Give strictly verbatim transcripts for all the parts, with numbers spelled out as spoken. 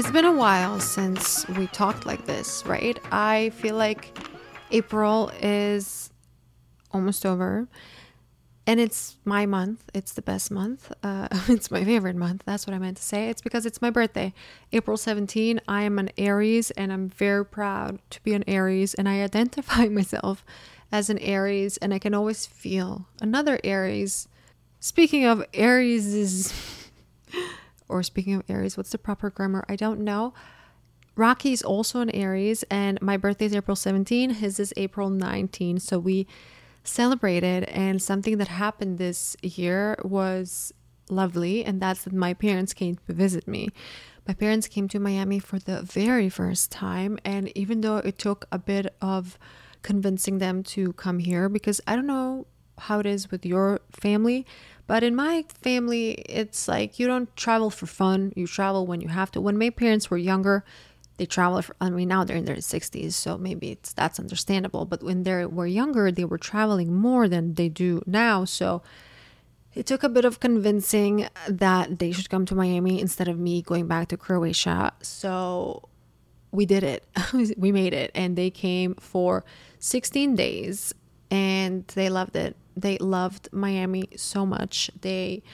It's been a while since we talked like this, right? I feel like April is almost over and it's my month. It's the best month. Uh, it's my favorite month. That's what I meant to say. It's because it's my birthday, April seventeenth. I am an Aries and I'm very proud to be an Aries, and I identify myself as an Aries, and I can always feel another Aries. Speaking of Aries is... or speaking of Aries, what's the proper grammar? I don't know. Rocky is also an Aries, and my birthday is April seventeenth. His is April nineteenth. So we celebrated, and something that happened this year was lovely, and that's that my parents came to visit me. My parents came to Miami for the very first time, and even though it took a bit of convincing them to come here, because I don't know how it is with your family, but in my family, it's like you don't travel for fun. You travel when you have to. When my parents were younger, they traveled for, I mean, now they're in their sixties, so maybe it's that's understandable. But when they were younger, they were traveling more than they do now. So it took a bit of convincing that they should come to Miami instead of me going back to Croatia. So we did it. We made it. And they came for sixteen days and they loved it. They loved Miami so much. They,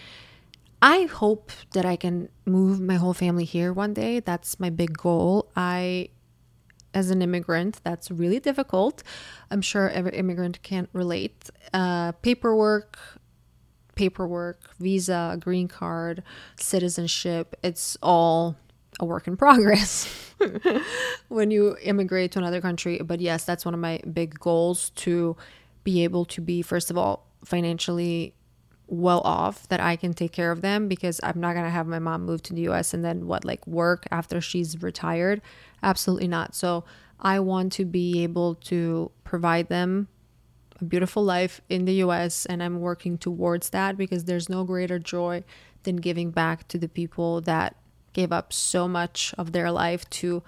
I hope that I can move my whole family here one day. That's my big goal. I, as an immigrant, that's really difficult. I'm sure every immigrant can relate. Uh, paperwork, paperwork, visa, green card, citizenship, it's all a work in progress when you immigrate to another country. But yes, that's one of my big goals, to be able to be, first of all, financially well off, that I can take care of them, because I'm not going to have my mom move to the U S and then what, like work after she's retired? Absolutely not. So I want to be able to provide them a beautiful life in the U S, and I'm working towards that, because there's no greater joy than giving back to the people that gave up so much of their life to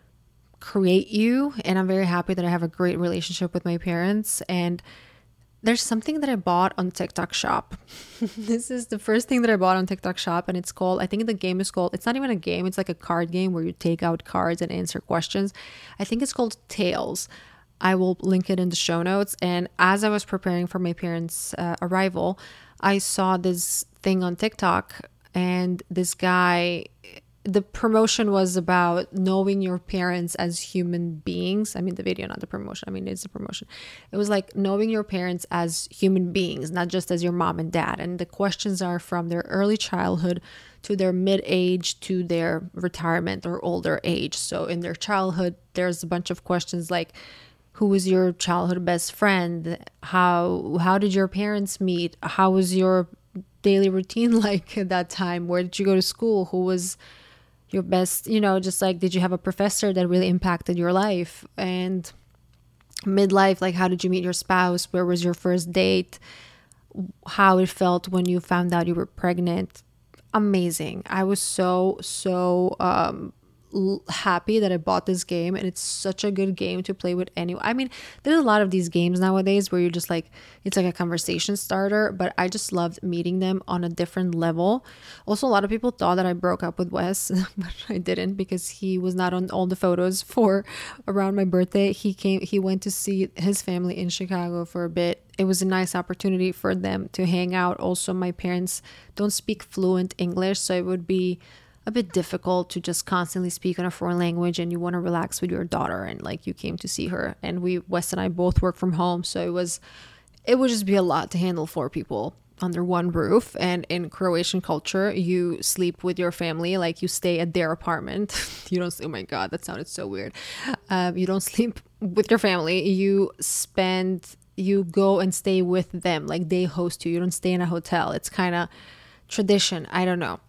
create you. And I'm very happy that I have a great relationship with my parents. And there's something that I bought on TikTok Shop. This is the first thing that I bought on TikTok Shop, and it's called, I think the game is called, it's not even a game, it's like a card game where you take out cards and answer questions. I think it's called Tails. I will link it in the show notes. And as I was preparing for my parents' uh, arrival, I saw this thing on TikTok, and this guy, the promotion was about knowing your parents as human beings. I mean, the video, not the promotion. I mean, it's the promotion. It was like knowing your parents as human beings, not just as your mom and dad. And the questions are from their early childhood to their mid-age to their retirement or older age. So in their childhood, there's a bunch of questions like, who was your childhood best friend? How how did your parents meet? How was your daily routine like at that time? Where did you go to school? Who was your best, you know, just like, did you have a professor that really impacted your life? And midlife, like, how did you meet your spouse? Where was your first date? How it felt when you found out you were pregnant. Amazing. I was so, so um, l- happy that I bought this game, and it's such a good game to play with anyone. I mean, there's a lot of these games nowadays where you're just like, it's like a conversation starter, but I just loved meeting them on a different level. Also, a lot of people thought that I broke up with Wes, but I didn't, because he was not on all the photos for around my birthday. He came, he went to see his family in Chicago for a bit. It was a nice opportunity for them to hang out. Also, my parents don't speak fluent English, so it would be a bit difficult to just constantly speak in a foreign language, and you want to relax with your daughter, and like you came to see her, and we, Wes and I, both work from home, so it was it would just be a lot to handle four people under one roof. And in Croatian culture, you sleep with your family, like you stay at their apartment. You don't, oh my god, that sounded so weird. Um, you don't sleep with your family, you spend you go and stay with them, like they host you. You don't stay in a hotel. It's kind of tradition, I don't know.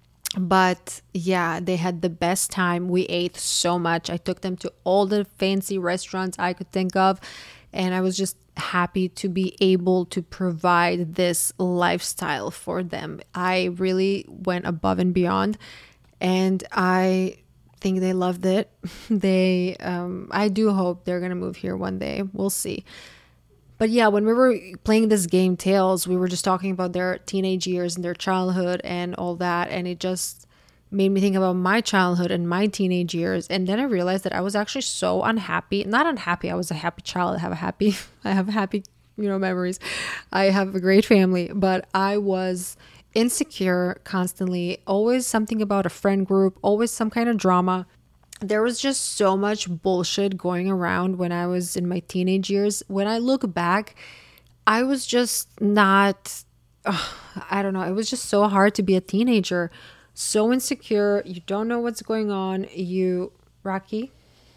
But yeah, they had the best time. We ate so much. I took them to all the fancy restaurants I could think of, and I was just happy to be able to provide this lifestyle for them. I really went above and beyond, and I think they loved it. They um I do hope they're gonna move here one day. We'll see. But yeah, when we were playing this game Tails, we were just talking about their teenage years and their childhood and all that, and it just made me think about my childhood and my teenage years. And then I realized that I was actually so unhappy. Not unhappy. I was a happy child. I have a happy, I have happy, you know, memories. I have a great family, but I was insecure constantly. Always something about a friend group, always some kind of drama. There was just so much bullshit going around when I was in my teenage years. When I look back, I was just not, ugh, I don't know. It was just so hard to be a teenager. So insecure. You don't know what's going on. You, Rocky?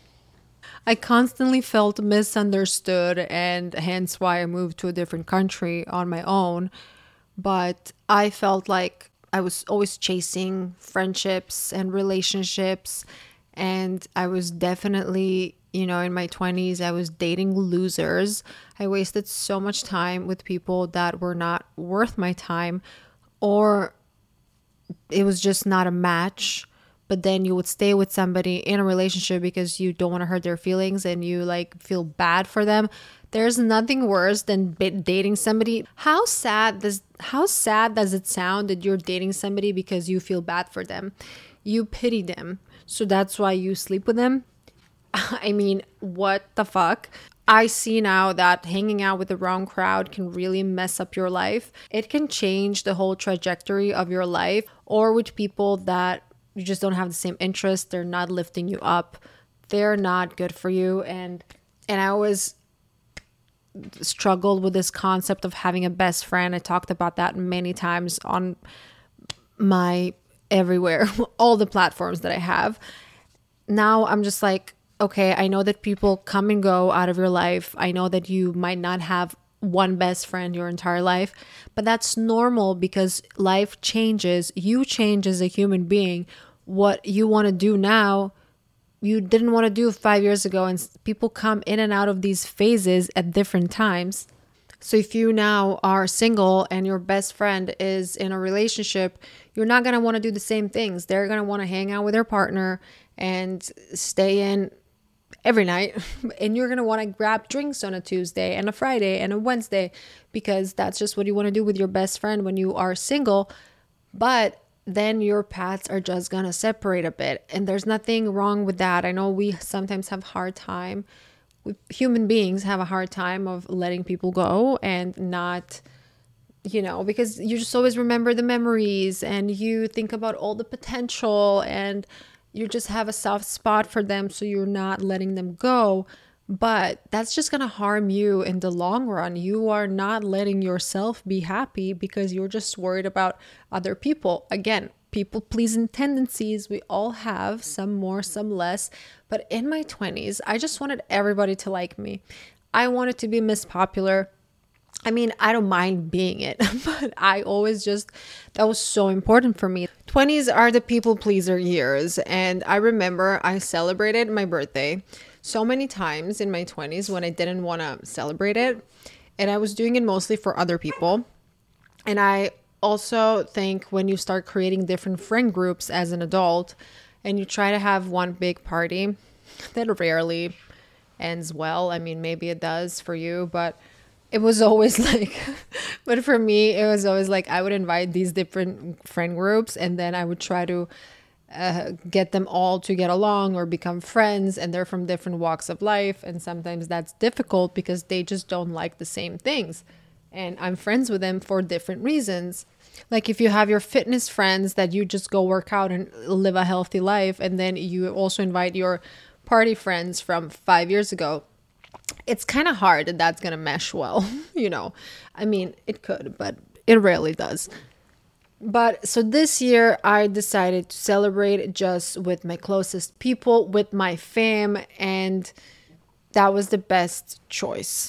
I constantly felt misunderstood, and hence why I moved to a different country on my own. But I felt like I was always chasing friendships and relationships. And I was definitely, you know, in my twenties, I was dating losers. I wasted so much time with people that were not worth my time, or it was just not a match. But then you would stay with somebody in a relationship because you don't want to hurt their feelings and you like feel bad for them. There's nothing worse than dating somebody. How sad does how sad does it sound that you're dating somebody because you feel bad for them? You pity them. So that's why you sleep with them. I mean, what the fuck? I see now that hanging out with the wrong crowd can really mess up your life. It can change the whole trajectory of your life, or with people that you just don't have the same interests. They're not lifting you up. They're not good for you. And and I always struggled with this concept of having a best friend. I talked about that many times on my everywhere, all the platforms that I have. Now I'm just like, okay, I know that people come and go out of your life. I know that you might not have one best friend your entire life, but that's normal because life changes. You change as a human being. What you want to do now, you didn't want to do five years ago, and people come in and out of these phases at different times. So if you now are single and your best friend is in a relationship, you're not going to want to do the same things. They're going to want to hang out with their partner and stay in every night. And you're going to want to grab drinks on a Tuesday and a Friday and a Wednesday because that's just what you want to do with your best friend when you are single. But then your paths are just going to separate a bit. And there's nothing wrong with that. I know we sometimes have a hard time. Human beings have a hard time of letting people go and not, you know, because you just always remember the memories and you think about all the potential and you just have a soft spot for them. So you're not letting them go. But that's just going to harm you in the long run. You are not letting yourself be happy because you're just worried about other people. Again, people pleasing tendencies. We all have, some more, some less. But in my twenties, I just wanted everybody to like me. I wanted to be Miss Popular. I mean, I don't mind being it, but I always just, that was so important for me. twenties are the people pleaser years. And I remember I celebrated my birthday so many times in my twenties when I didn't want to celebrate it. And I was doing it mostly for other people. And I also think when you start creating different friend groups as an adult and you try to have one big party, that rarely ends well. I mean, maybe it does for you, but it was always like, but for me, it was always like I would invite these different friend groups and then I would try to uh, get them all to get along or become friends, and they're from different walks of life. And sometimes that's difficult because they just don't like the same things. And I'm friends with them for different reasons. Like if you have your fitness friends that you just go work out and live a healthy life, and then you also invite your party friends from five years ago, it's kind of hard that that's going to mesh well, you know. I mean, it could, but it rarely does. But so this year I decided to celebrate just with my closest people, with my fam, and that was the best choice.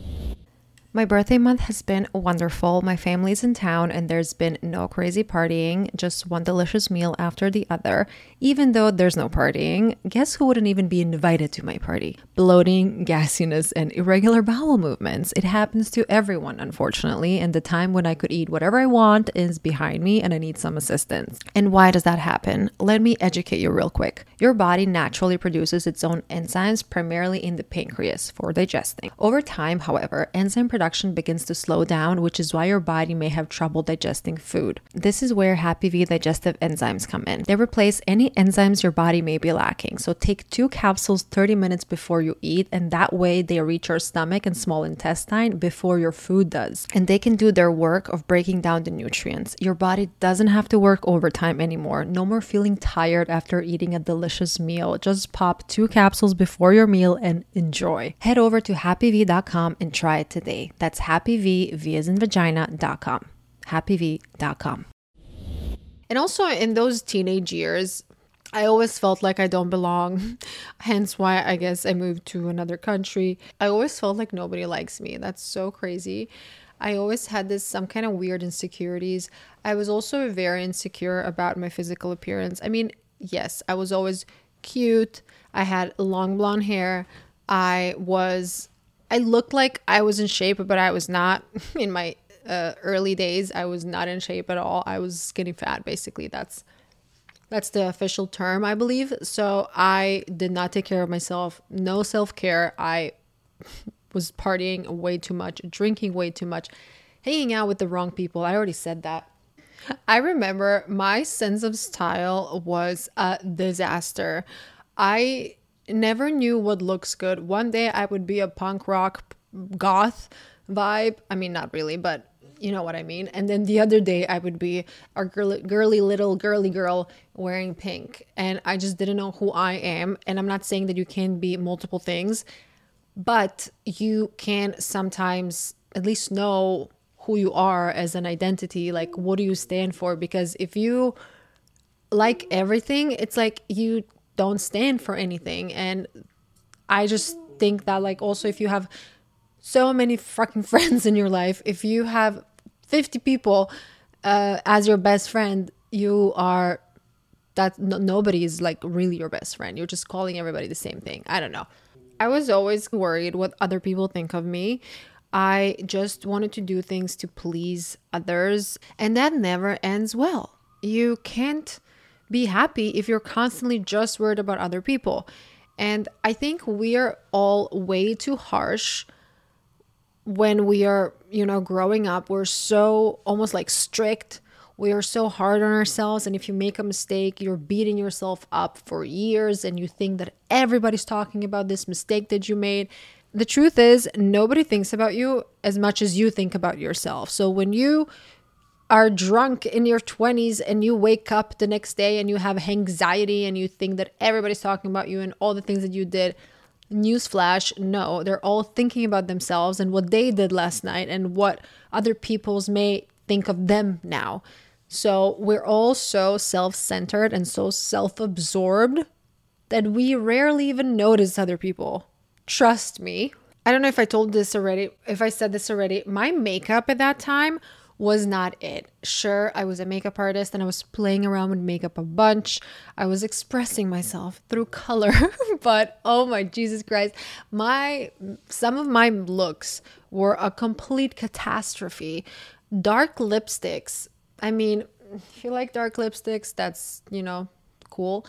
My birthday month has been wonderful. My family's in town and there's been no crazy partying, just one delicious meal after the other. Even though there's no partying, guess who wouldn't even be invited to my party? Bloating, gassiness, and irregular bowel movements. It happens to everyone, unfortunately, and the time when I could eat whatever I want is behind me and I need some assistance. And why does that happen? Let me educate you real quick. Your body naturally produces its own enzymes, primarily in the pancreas, for digesting. Over time, however, enzyme production production begins to slow down, which is why your body may have trouble digesting food. This is where Happy V digestive enzymes come in. They replace any enzymes your body may be lacking. So take two capsules thirty minutes before you eat, and that way they reach your stomach and small intestine before your food does. And they can do their work of breaking down the nutrients. Your body doesn't have to work overtime anymore. No more feeling tired after eating a delicious meal. Just pop two capsules before your meal and enjoy. Head over to happy v dot com and try it today. That's happyv, V as in vagina, dot com. happy v dot com. And also in those teenage years, I always felt like I don't belong. Hence why I guess I moved to another country. I always felt like nobody likes me. That's so crazy. I always had this some kind of weird insecurities. I was also very insecure about my physical appearance. I mean, yes, I was always cute. I had long blonde hair. I was, I looked like I was in shape, but I was not. In my uh, early days, I was not in shape at all. I was skinny fat, basically. That's that's the official term, I believe. So I did not take care of myself. No self-care. I was partying way too much, drinking way too much, hanging out with the wrong people. I already said that. I remember my sense of style was a disaster. I never knew what looks good. One day I would be a punk rock goth vibe. I mean, not really, but you know what I mean. And then the other day I would be a girly, girly little girly girl wearing pink. And I just didn't know who I am. And I'm not saying that you can be multiple things, but you can sometimes at least know who you are as an identity. Like, what do you stand for? Because if you like everything, it's like you don't stand for anything. And I just think that, like, also if you have so many fucking friends in your life, if you have fifty people uh, as your best friend, you are that no, nobody is like really your best friend. You're just calling everybody the same thing. I don't know. I was always worried what other people think of me. I just wanted to do things to please others, and that never ends well. You can't be happy if you're constantly just worried about other people. And I think we are all way too harsh when we are, you know, growing up. We're so almost like strict. We are so hard on ourselves. And if you make a mistake, you're beating yourself up for years and you think that everybody's talking about this mistake that you made. The truth is, nobody thinks about you as much as you think about yourself. So when you are drunk in your twenties and you wake up the next day and you have anxiety and you think that everybody's talking about you and all the things that you did, newsflash, no, they're all thinking about themselves and what they did last night and what other people's may think of them now. So we're all so self-centered and so self-absorbed that we rarely even notice other people. Trust me. I don't know if I told this already, if I said this already. My makeup at that time was not it. Sure, I was a makeup artist and I was playing around with makeup a bunch. I was expressing myself through color, but oh my Jesus Christ, my some of my looks were a complete catastrophe. Dark lipsticks. I mean, if you like dark lipsticks, that's, you know, cool.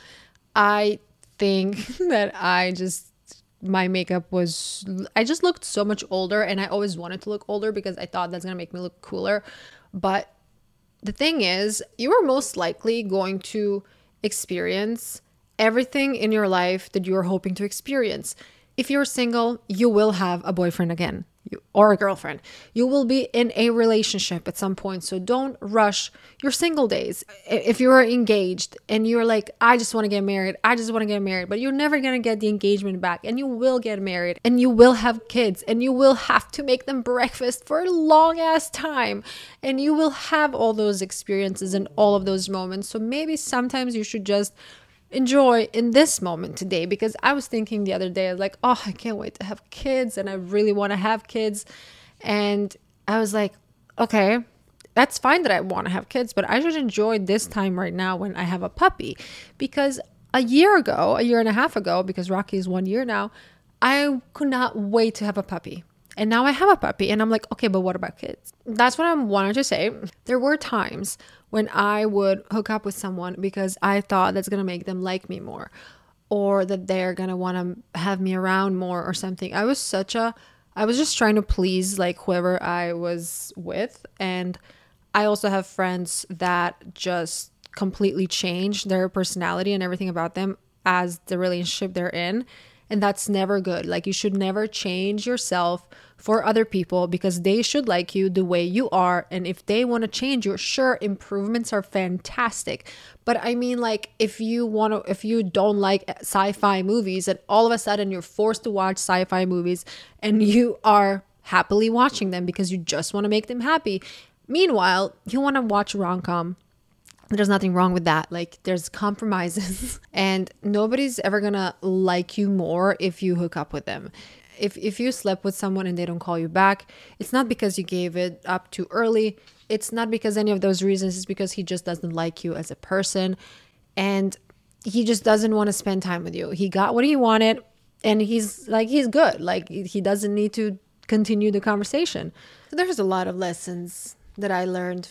I think that I just my makeup was, I just looked so much older, and I always wanted to look older because I thought that's going to make me look cooler. But the thing is, you are most likely going to experience everything in your life that you are hoping to experience. If you're single, you will have a boyfriend again, you, or a girlfriend. You will be in a relationship at some point. So don't rush your single days. If you're engaged and you're like, I just want to get married, I just want to get married, but you're never going to get the engagement back, and you will get married and you will have kids and you will have to make them breakfast for a long ass time, and you will have all those experiences and all of those moments. So maybe sometimes you should just enjoy in this moment today, because I was thinking the other day, like, oh, I can't wait to have kids and I really want to have kids. And I was like, okay, that's fine that I want to have kids, but I should enjoy this time right now when I have a puppy. Because a year ago, a year and a half ago, because Rocky is one year now, I could not wait to have a puppy. And now I have a puppy and I'm like, okay, but what about kids? That's what I wanted to say. There were times when I would hook up with someone because I thought that's going to make them like me more, or that they're going to want to have me around more or something. I was such a I was just trying to please like whoever I was with. And I also have friends that just completely change their personality and everything about them as the relationship they're in. And that's never good. Like, you should never change yourself for other people, because they should like you the way you are. And if they want to change you, sure, improvements are fantastic. But I mean, like, if you want to, if you don't like sci-fi movies and all of a sudden you're forced to watch sci-fi movies and you are happily watching them because you just want to make them happy. Meanwhile, you want to watch rom-com. There's nothing wrong with that. Like, there's compromises and nobody's ever gonna like you more if you hook up with them. If if you slept with someone and they don't call you back, it's not because you gave it up too early. It's not because any of those reasons. It's because he just doesn't like you as a person, and he just doesn't want to spend time with you. He got what he wanted, and he's like, he's good. Like, he doesn't need to continue the conversation. So there's a lot of lessons that I learned.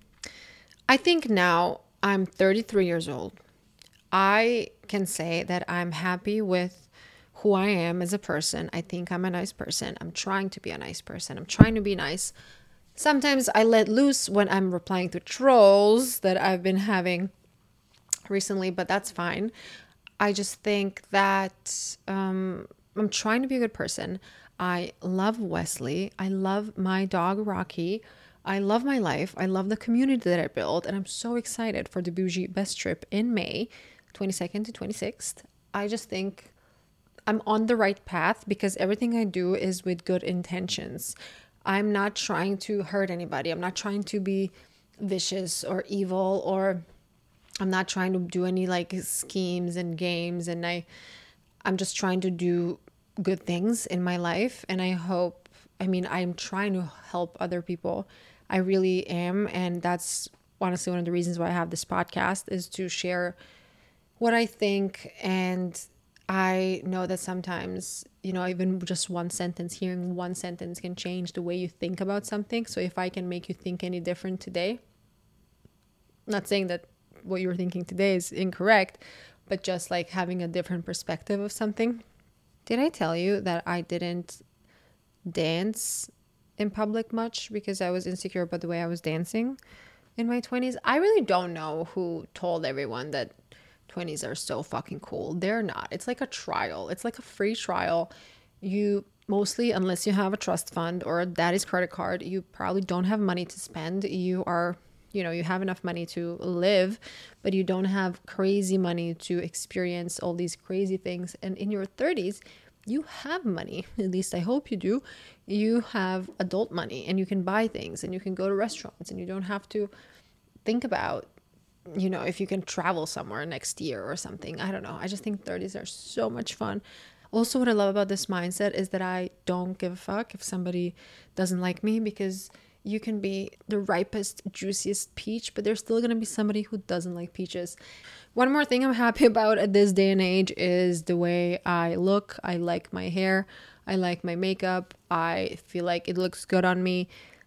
I think now I'm thirty-three years old. I can say that I'm happy with who I am as a person. I think I'm a nice person. I'm trying to be a nice person. I'm trying to be nice. Sometimes I let loose when I'm replying to trolls that I've been having recently, but that's fine. I just think that um, I'm trying to be a good person. I love Wesley. I love my dog, Rocky. I love my life. I love the community that I built. And I'm so excited for the Bougie Best trip in May, twenty-second to twenty-sixth. I just think I'm on the right path because everything I do is with good intentions. I'm not trying to hurt anybody. I'm not trying to be vicious or evil, or I'm not trying to do any like schemes and games. And I, I'm just trying to do good things in my life. And I hope, I mean, I'm trying to help other people. I really am. And that's honestly one of the reasons why I have this podcast, is to share what I think. And I know that sometimes, you know, even just one sentence, hearing one sentence can change the way you think about something. So if I can make you think any different today, I'm not saying that what you're thinking today is incorrect, but just like having a different perspective of something. Did I tell you that I didn't dance in public much because I was insecure about the way I was dancing in my twenties? I really don't know who told everyone that twenties are so fucking cool. They're not. It's like a trial. It's like a free trial. You mostly, unless you have a trust fund or a daddy's credit card, you probably don't have money to spend. You are, you know, you have enough money to live, but you don't have crazy money to experience all these crazy things. And in your thirties, you have money. At least I hope you do. You have adult money and you can buy things and you can go to restaurants and you don't have to think about, you know, if you can travel somewhere next year or something. I don't know. I just think thirties are so much fun. Also, what I love about this mindset is that I don't give a fuck if somebody doesn't like me, because you can be the ripest, juiciest peach, but there's still going to be somebody who doesn't like peaches. One more thing I'm happy about at this day and age is the way I look. I like my hair. I like my makeup. I feel like it looks good on me.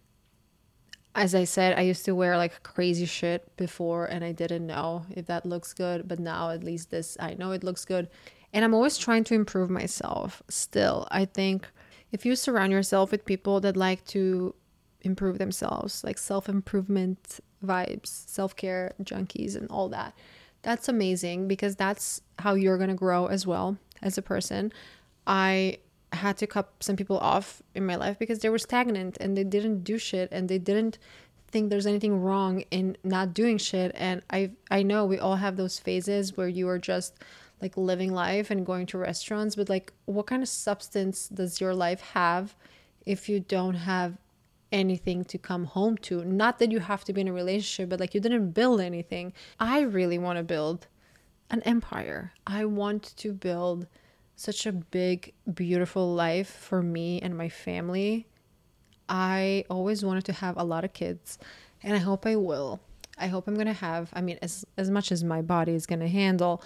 As I said, I used to wear like crazy shit before and I didn't know if that looks good. But now at least this, I know it looks good. And I'm always trying to improve myself still. I think if you surround yourself with people that like to improve themselves, like self-improvement vibes, self-care junkies and all that, that's amazing, because that's how you're going to grow as well as a person. I had to cut some people off in my life because they were stagnant and they didn't do shit and they didn't think there's anything wrong in not doing shit. And I I know we all have those phases where you are just like living life and going to restaurants, but like, what kind of substance does your life have if you don't have anything to come home to? Not that you have to be in a relationship, but like, you didn't build anything. I really want to build an empire. I want to build such a big, beautiful life for me and my family. I always wanted to have a lot of kids, and I hope I will. I hope I'm going to have, I mean, as, as much as my body is going to handle,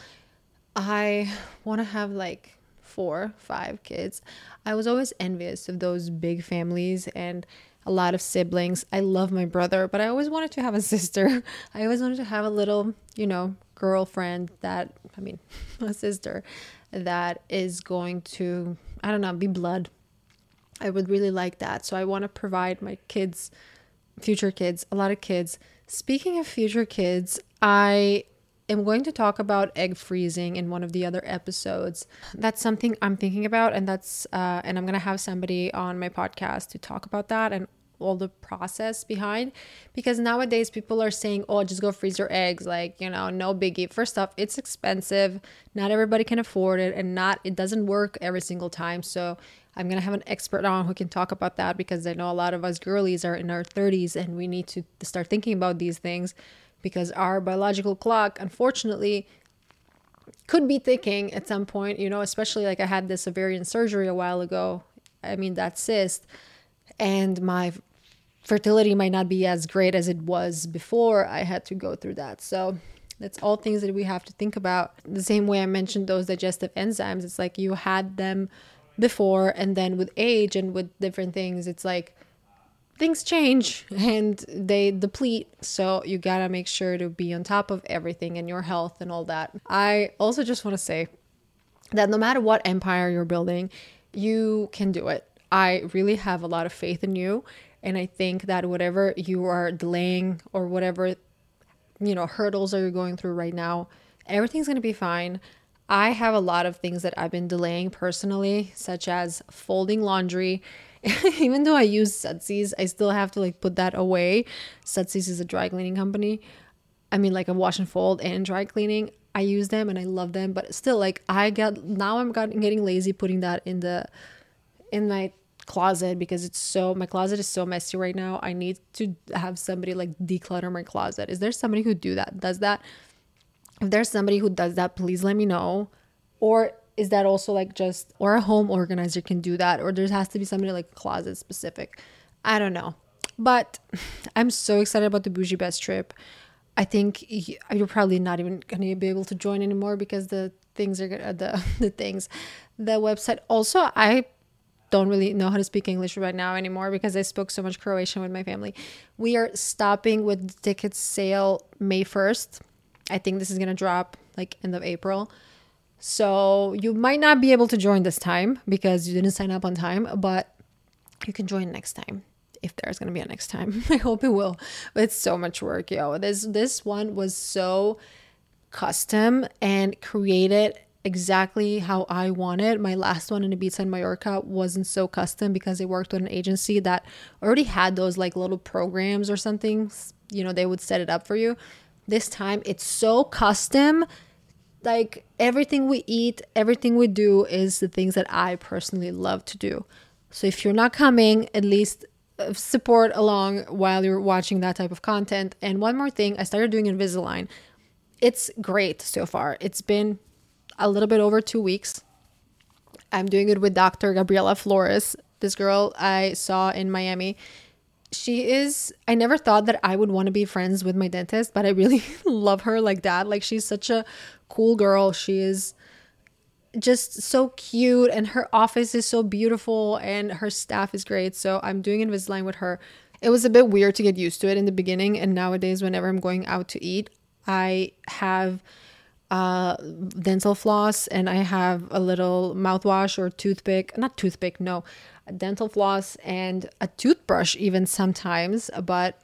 I want to have like four, five kids. I was always envious of those big families and a lot of siblings. I love my brother, but I always wanted to have a sister. I always wanted to have a little, you know, girlfriend that, I mean, a sister that is going to, I don't know, be blood. I would really like that. So I want to provide my kids, future kids, a lot of kids. Speaking of future kids, I am going to talk about egg freezing in one of the other episodes. That's something I'm thinking about, and that's uh, and I'm gonna have somebody on my podcast to talk about that and all the process behind, because nowadays people are saying, oh, just go freeze your eggs, like, you know, no biggie. First off, it's expensive, not everybody can afford it, and not it doesn't work every single time. So I'm gonna have an expert on who can talk about that, because I know a lot of us girlies are in our thirties and we need to start thinking about these things, because our biological clock, unfortunately, could be ticking at some point, you know, especially like I had this ovarian surgery a while ago. I mean, that cyst, and my fertility might not be as great as it was before I had to go through that. So that's all things that we have to think about. The same way I mentioned those digestive enzymes, it's like you had them before, and then with age and with different things, it's like things change and they deplete. So you gotta make sure to be on top of everything and your health and all that. I also just want to say that no matter what empire you're building, you can do it. I really have a lot of faith in you. And I think that whatever you are delaying or whatever, you know, hurdles are you going through right now, everything's going to be fine. I have a lot of things that I've been delaying personally, such as folding laundry. Even though I use Sutsy's, I still have to like put that away. Sutsy's is a dry cleaning company. I mean, like a wash and fold and dry cleaning. I use them and I love them, but still, like I got now I'm got, getting lazy putting that in the in my closet, because it's so my closet is so messy right now. I need to have somebody like declutter my closet. Is there somebody who do that does that? If there's somebody who does that, please let me know. Or is that also like just, or a home organizer can do that, or there has to be somebody like closet specific? I don't know, but I'm so excited about the Bougie Best trip. I think you're probably not even gonna be able to join anymore, because the things are gonna the the things the website. Also, I don't really know how to speak English right now anymore, because I spoke so much Croatian with my family. We are stopping with the ticket sale May first. I think this is going to drop like end of April. So you might not be able to join this time because you didn't sign up on time, but you can join next time, if there's going to be a next time. I hope it will. But it's so much work, yo. This, this one was so custom and created exactly how I wanted. My last one in Ibiza and Mallorca wasn't so custom, because I worked with an agency that already had those like little programs or something. You know, they would set it up for you. This time it's so custom. Like everything we eat, everything we do is the things that I personally love to do. So if you're not coming, at least support along while you're watching that type of content. And one more thing, I started doing Invisalign. It's great so far. It's been a little bit over two weeks. I'm doing it with Doctor Gabriela Flores, this girl I saw in Miami. She is, I never thought that I would want to be friends with my dentist, but I really love her like that. Like, she's such a cool girl. She is just so cute, and her office is so beautiful, and her staff is great. So I'm doing Invisalign with her. It was a bit weird to get used to it in the beginning, and nowadays whenever I'm going out to eat, I have uh dental floss, and I have a little mouthwash or toothpick, not toothpick, no, a dental floss and a toothbrush even sometimes. But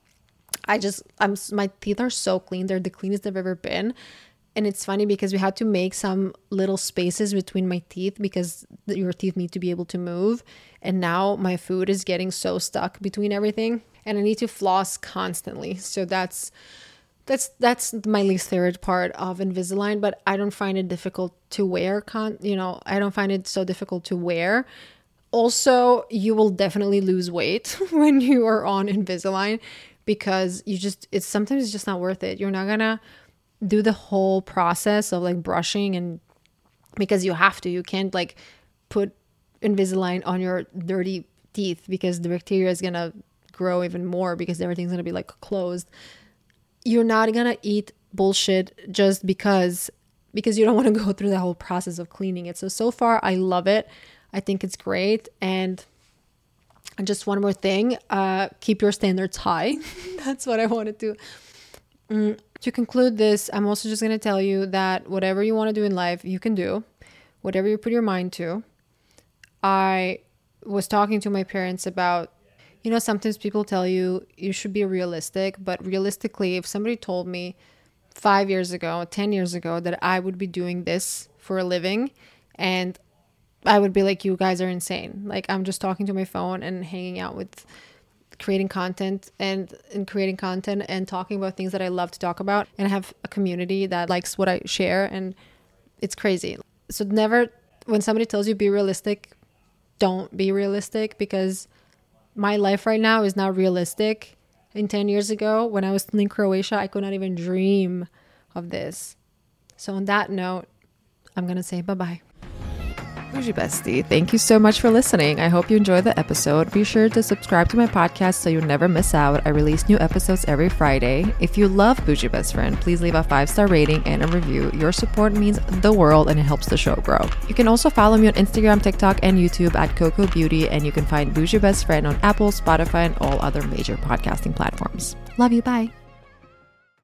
I just, I'm, my teeth are so clean. They're the cleanest they've ever been. And it's funny because we had to make some little spaces between my teeth, because your teeth need to be able to move. And now my food is getting so stuck between everything, and I need to floss constantly. So that's That's that's my least favorite part of Invisalign, but I don't find it difficult to wear. Con, you know, I don't find it so difficult to wear. Also, you will definitely lose weight when you are on Invisalign, because you just, it's sometimes it's just not worth it. You're not gonna do the whole process of like brushing, and because you have to, you can't like put Invisalign on your dirty teeth, because the bacteria is gonna grow even more, because everything's gonna be like closed. You're not gonna eat bullshit just because because you don't want to go through the whole process of cleaning it. So so far I love it. I think it's great. And just one more thing, uh keep your standards high. That's what I wanted to mm, to conclude this. I'm also just gonna tell you that whatever you want to do in life, you can do. Whatever you put your mind to. I was talking to my parents about, you know, sometimes people tell you you should be realistic, but realistically, if somebody told me five years ago, ten years ago that I would be doing this for a living, and I would be like, you guys are insane. Like, I'm just talking to my phone and hanging out with creating content and, and creating content and talking about things that I love to talk about, and have a community that likes what I share, and it's crazy. So never, when somebody tells you be realistic, don't be realistic, because my life right now is not realistic. And ten years ago, when I was in Croatia, I could not even dream of this. So on that note, I'm going to say bye-bye. Bougie Bestie, thank you so much for listening. I hope you enjoyed the episode. Be sure to subscribe to my podcast so you never miss out. I release new episodes every Friday. If you love Bougie Best Friend, please leave a five-star rating and a review. Your support means the world, and it helps the show grow. You can also follow me on Instagram, TikTok, and YouTube at Coco Beauty, and you can find Bougie Best Friend on Apple, Spotify, and all other major podcasting platforms. Love you. Bye.